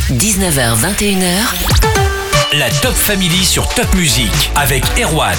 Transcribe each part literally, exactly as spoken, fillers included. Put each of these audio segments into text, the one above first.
dix-neuf heures vingt et une heures. La Top Family sur Top Music avec Erwan.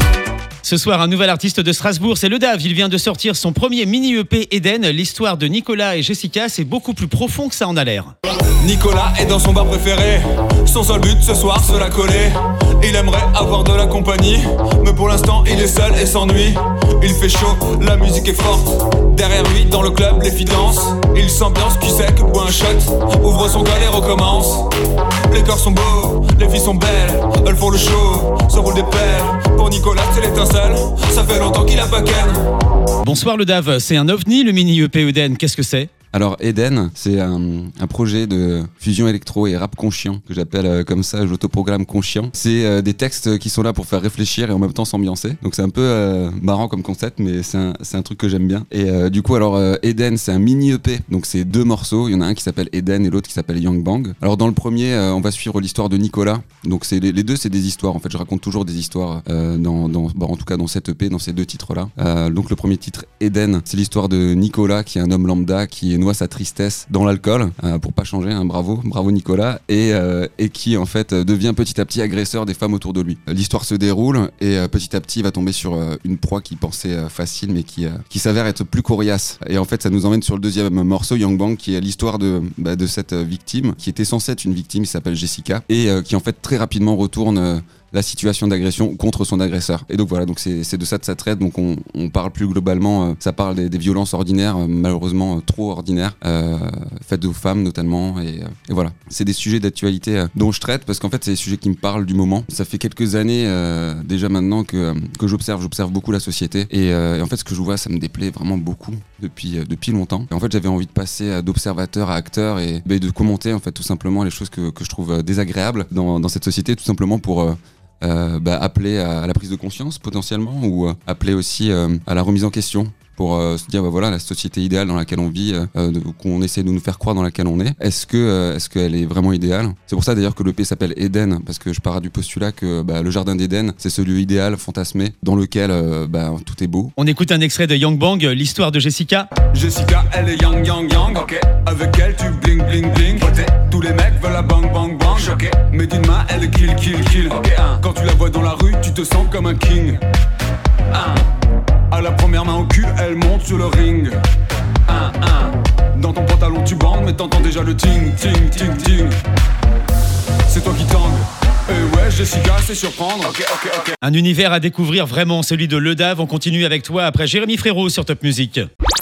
Ce soir, un nouvel artiste de Strasbourg, c'est le Dave. Il vient de sortir son premier mini-E P Eden. L'histoire de Nicolas et Jessica, c'est beaucoup plus profond que ça en a l'air. Nicolas est dans son bar préféré. Son seul but ce soir, se la coller. Il aimerait avoir de la compagnie, mais pour l'instant il est seul et s'ennuie. Il fait chaud, la musique est forte. Derrière lui, dans le club, les filles dansent. Il s'ambiance, cul sec, boit un shot. Ouvre son gars et recommence. Les corps sont beaux, les filles sont belles. Elles font le show, se roulent des pelles. Pour Nicolas c'est l'étincelle, ça fait longtemps qu'il a pas ken. Bonsoir le Dave, c'est un ovni le mini-E P Eden, qu'est-ce que c'est ? Alors Eden, c'est un, un projet de fusion électro et rap conscient que j'appelle euh, comme ça, j'autoprogramme conscient. C'est euh, des textes qui sont là pour faire réfléchir et en même temps s'ambiancer. Donc c'est un peu euh, marrant comme concept, mais c'est un, c'est un truc que j'aime bien. Et euh, du coup, alors euh, Eden, c'est un mini E P, donc c'est deux morceaux. Il y en a un qui s'appelle Eden et l'autre qui s'appelle Young Bang. Alors dans le premier, euh, on va suivre l'histoire de Nicolas. Donc c'est les, les deux, c'est des histoires. En fait, je raconte toujours des histoires euh, dans, dans, bon, en tout cas dans cet E P, dans ces deux titres-là. Euh, donc le premier titre, Eden, c'est l'histoire de Nicolas, qui est un homme lambda qui noie sa tristesse dans l'alcool, euh, pour pas changer, hein, bravo, bravo Nicolas, et, euh, et qui en fait devient petit à petit agresseur des femmes autour de lui. L'histoire se déroule et euh, petit à petit il va tomber sur euh, une proie qu'il pensait euh, facile mais qui, euh, qui s'avère être plus coriace. Et en fait ça nous emmène sur le deuxième morceau, Young Bang, qui est l'histoire de, bah, de cette victime, qui était censée être une victime, qui s'appelle Jessica, et euh, qui en fait très rapidement retourne euh, la situation d'agression contre son agresseur. Et donc voilà, donc c'est, c'est de ça que ça traite. Donc on, on parle plus globalement, euh, ça parle des, des violences ordinaires, euh, malheureusement euh, trop ordinaires, euh, faites aux femmes notamment. Et, euh, et voilà, c'est des sujets d'actualité euh, dont je traite parce qu'en fait c'est des sujets qui me parlent du moment. Ça fait quelques années euh, déjà maintenant que, euh, que j'observe, j'observe beaucoup la société. Et, euh, et en fait ce que je vois, ça me déplaît vraiment beaucoup depuis, euh, depuis longtemps. Et en fait j'avais envie de passer euh, d'observateur à acteur et bah, de commenter en fait tout simplement les choses que, que je trouve désagréables dans, dans cette société, tout simplement pour... Euh, Euh, bah, appeler à, à la prise de conscience potentiellement ou euh, appeler aussi euh, à la remise en question pour euh, se dire bah, voilà la société idéale dans laquelle on vit, euh, de, qu'on essaie de nous faire croire dans laquelle on est, est-ce que euh, est-ce qu'elle est vraiment idéale? C'est pour ça d'ailleurs que l'E P s'appelle Eden, parce que je pars du postulat que bah, le jardin d'Éden c'est ce lieu idéal fantasmé dans lequel euh, bah, tout est beau. On écoute un extrait de Young Bang, l'histoire de Jessica. Jessica elle est young young young, ok. Avec elle tu bling bling bling, okay. Tous les mecs veulent la bang bang bang, okay. Mais d'une main elle est kill kill kill, okay. Quand tu la vois dans la rue tu te sens comme un king, ah. À la première main au cul, elle monte sur le ring. Un, un. Dans ton pantalon tu bandes, mais t'entends déjà le ting, ting, ting, ting. C'est toi qui tangue. Et ouais, Jessica, c'est surprendre. Okay, okay, okay. Un univers à découvrir vraiment, celui de Le Dave. On continue avec toi après Jérémy Frérot sur Top Music.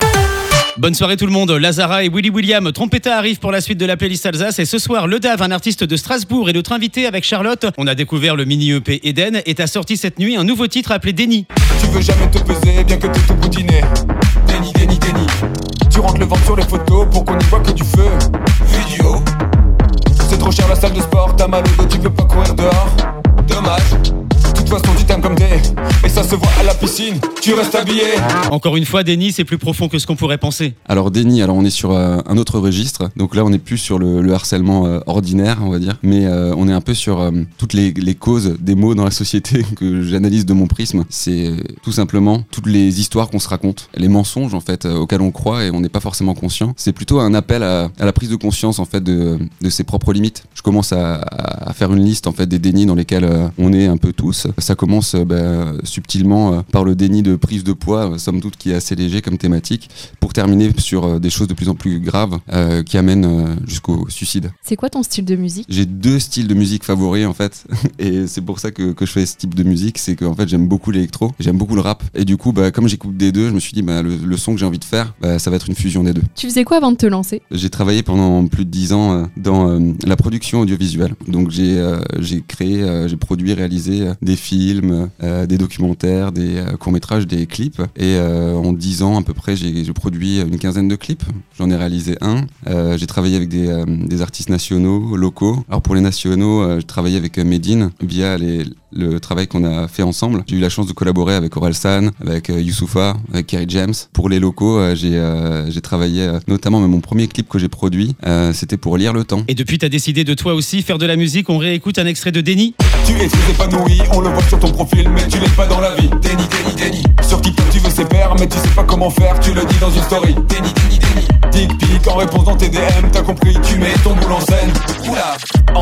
Bonne soirée tout le monde, Lazara et Willy William, Trompetta arrivent pour la suite de la playlist Alsace et ce soir le Dave, un artiste de Strasbourg et notre invité avec Charlotte. On a découvert le mini-E P Eden et t'as sorti cette nuit un nouveau titre appelé Déni. Tu veux jamais te peser bien que t'es tout boutiné. Déni, déni, déni. Tu rentres le ventre sur les photos pour qu'on y voit que du feu. Vidéo. C'est trop cher la salle de sport, t'as mal au dos, tu peux pas courir dehors. Dommage. De toute façon tu t'aimes comme t'es, et ça se voit à la piscine, tu restes habillé. Encore une fois, Déni, c'est plus profond que ce qu'on pourrait penser. Alors Déni, alors on est sur euh, un autre registre, donc là on n'est plus sur le, le harcèlement euh, ordinaire on va dire, mais euh, on est un peu sur euh, toutes les, les causes des maux dans la société que j'analyse de mon prisme. C'est euh, tout simplement toutes les histoires qu'on se raconte, les mensonges en fait euh, auxquels on croit et on n'est pas forcément conscient. C'est plutôt un appel à, à la prise de conscience en fait de, de ses propres limites. Je commence à, à faire une liste en fait des dénis dans lesquels euh, on est un peu tous. Ça commence euh, bah, subtilement euh, par le déni de prise de poids, euh, somme toute qui est assez léger comme thématique, pour terminer sur euh, des choses de plus en plus graves euh, qui amènent euh, jusqu'au suicide. C'est quoi ton style de musique ? J'ai deux styles de musique favoris en fait, et c'est pour ça que, que je fais ce type de musique, c'est qu'en fait j'aime beaucoup l'électro, j'aime beaucoup le rap, et du coup bah, comme j'écoute des deux, je me suis dit bah, le, le son que j'ai envie de faire, bah, ça va être une fusion des deux. Tu faisais quoi avant de te lancer ? J'ai travaillé pendant plus de dix ans euh, dans euh, la production audiovisuelle, donc j'ai, euh, j'ai créé, euh, j'ai produit, réalisé euh, des films, euh, des documentaires, des euh, courts-métrages, des clips. Et euh, en dix ans à peu près, j'ai, j'ai produit une quinzaine de clips. J'en ai réalisé un. Euh, j'ai travaillé avec des, euh, des artistes nationaux, locaux. Alors pour les nationaux, euh, je travaillais avec Medine via les, le travail qu'on a fait ensemble. J'ai eu la chance de collaborer avec Orelsan, avec euh, Youssoupha, avec Kerry James. Pour les locaux, euh, j'ai, euh, j'ai travaillé euh, notamment, mais mon premier clip que j'ai produit, euh, c'était pour Lire le temps. Et depuis, t'as décidé de toi aussi faire de la musique. On réécoute un extrait de Déni. Tu es très épanoui, on le voit sur ton profil, mais tu l'es pas dans la vie. Déni, déni, déni. Sur TikTok, tu veux ses pairs, mais tu sais pas comment faire, tu le dis dans une story. Déni, déni, déni. Tic, tic, en réponse dans tes D M, t'as compris, tu mets ton boule en scène. Oula.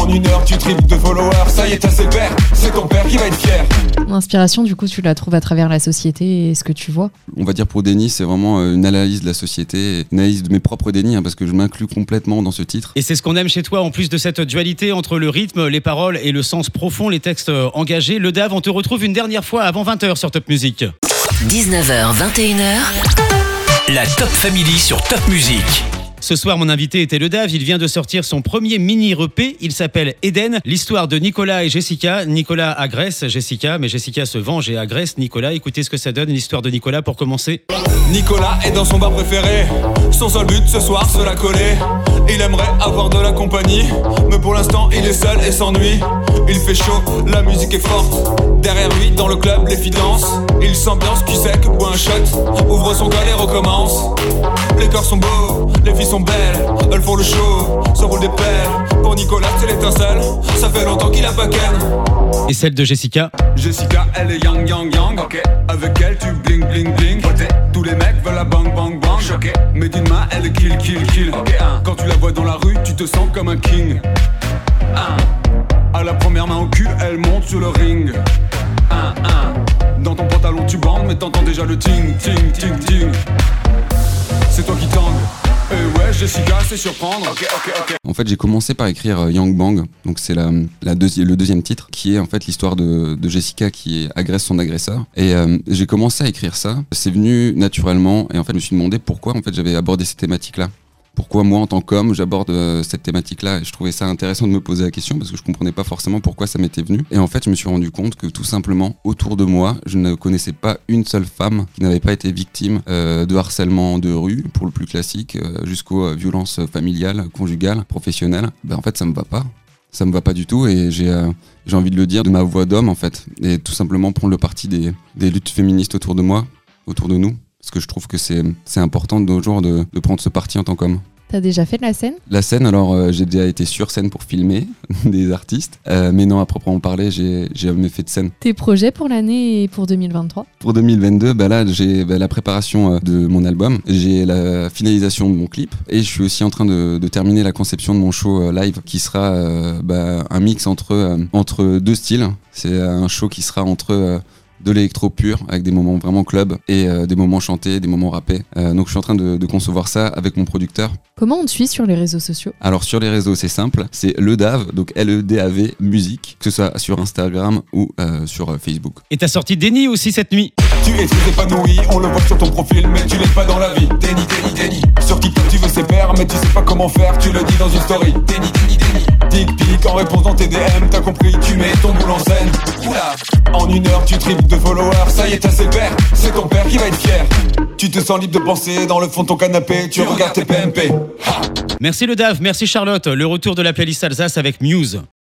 En une heure tu triples de followers, ça y est t'as ses pères, c'est ton père qui va être fier. L'inspiration, du coup, tu la trouves à travers la société et ce que tu vois. On va dire pour Déni, c'est vraiment une analyse de la société, une analyse de mes propres dénis, hein, parce que je m'inclus complètement dans ce titre. Et c'est ce qu'on aime chez toi, en plus de cette dualité entre le rythme, les paroles et le sens profond, les textes engagés. Le Dave, on te retrouve une dernière fois avant vingt heures sur Top Music. dix-neuf heures, vingt et une heures. La Top Family sur Top Music. Ce soir, mon invité était le Dave. Il vient de sortir son premier mini-E P. Il s'appelle Eden. L'histoire de Nicolas et Jessica. Nicolas agresse Jessica, mais Jessica se venge et agresse Nicolas. Écoutez ce que ça donne, l'histoire de Nicolas pour commencer. Nicolas est dans son bar préféré. Son seul but ce soir, se la coller. Il aimerait avoir de la compagnie, mais pour l'instant il est seul et s'ennuie. Il fait chaud, la musique est forte. Derrière lui, dans le club, les filles dansent. Il s'ambiance, cul sec, boit un shot. Ouvre son gars et recommence. Les corps sont beaux, les filles sont belles. Elles font le show, se roulent des pelles. Pour Nicolas c'est l'étincelle, ça fait longtemps qu'il a pas ken. Et celle de Jessica. Jessica elle est young young young, ok. Avec elle tu bling bling bling, ok. Tous les mecs veulent la bang bang bang, ok. Mais d'une main elle est kill kill kill, ok. Quand tu la vois dans la rue tu te sens comme un king. À la première main au cul elle monte sur le ring. Dans ton pantalon tu bandes mais t'entends déjà le ting ting ting ting. C'est toi qui tangue. Et ouais, Jessica, c'est surprendre. Ok, ok, ok. En fait, j'ai commencé par écrire euh, Yang Bang, donc c'est la, la deuxi- le deuxième titre, qui est en fait l'histoire de, de Jessica qui agresse son agresseur. Et euh, j'ai commencé à écrire ça. C'est venu naturellement, et en fait, je me suis demandé pourquoi en fait j'avais abordé ces thématiques-là. Pourquoi moi en tant qu'homme j'aborde euh, cette thématique-là, et je trouvais ça intéressant de me poser la question parce que je comprenais pas forcément pourquoi ça m'était venu. Et en fait je me suis rendu compte que tout simplement autour de moi je ne connaissais pas une seule femme qui n'avait pas été victime euh, de harcèlement de rue, pour le plus classique, euh, jusqu'aux euh, violences familiales, conjugales, professionnelles. Ben en fait ça me va pas. Ça me va pas du tout et j'ai, euh, j'ai envie de le dire de ma voix d'homme en fait. Et tout simplement prendre le parti des, des luttes féministes autour de moi, autour de nous. Parce que je trouve que c'est, c'est important de nos jours de, de prendre ce parti en tant qu'homme. T'as déjà fait de la scène ? La scène, alors euh, j'ai déjà été sur scène pour filmer des artistes, euh, mais non, à proprement parler, j'ai, j'ai jamais fait de scène. Tes projets pour l'année et pour deux mille vingt-trois ? Pour deux mille vingt-deux, bah là j'ai bah, la préparation euh, de mon album, j'ai la finalisation de mon clip, et je suis aussi en train de, de terminer la conception de mon show euh, live, qui sera euh, bah, un mix entre, euh, entre deux styles. C'est un show qui sera entre... Euh, de l'électro pur avec des moments vraiment club et euh, des moments chantés, des moments rappés. Euh, donc je suis en train de, de concevoir ça avec mon producteur. Comment on te suit sur les réseaux sociaux ? Alors sur les réseaux c'est simple, c'est le Dave, donc L E D A V musique, que ce soit sur Instagram ou euh, sur euh, Facebook. Et t'as sorti Déni aussi cette nuit. Tu es très épanoui, on le voit sur ton profil, mais tu l'es pas dans la vie. Déni, déni, déni. Sur TikTok tu veux ses pairs, mais tu sais pas comment faire, tu le dis dans une story. Déni, déni, déni. Tic tic en réponse dans tes D M, t'as compris, tu mets ton boule en scène. Oula. En une heure tu triples de followers, ça y est t'as ses pères, c'est ton père qui va être fier. Tu te sens libre de penser dans le fond de ton canapé, tu regardes tes P M P. Ha. Merci le Dave, merci Charlotte. Le retour de la playlist Alsace avec Muse.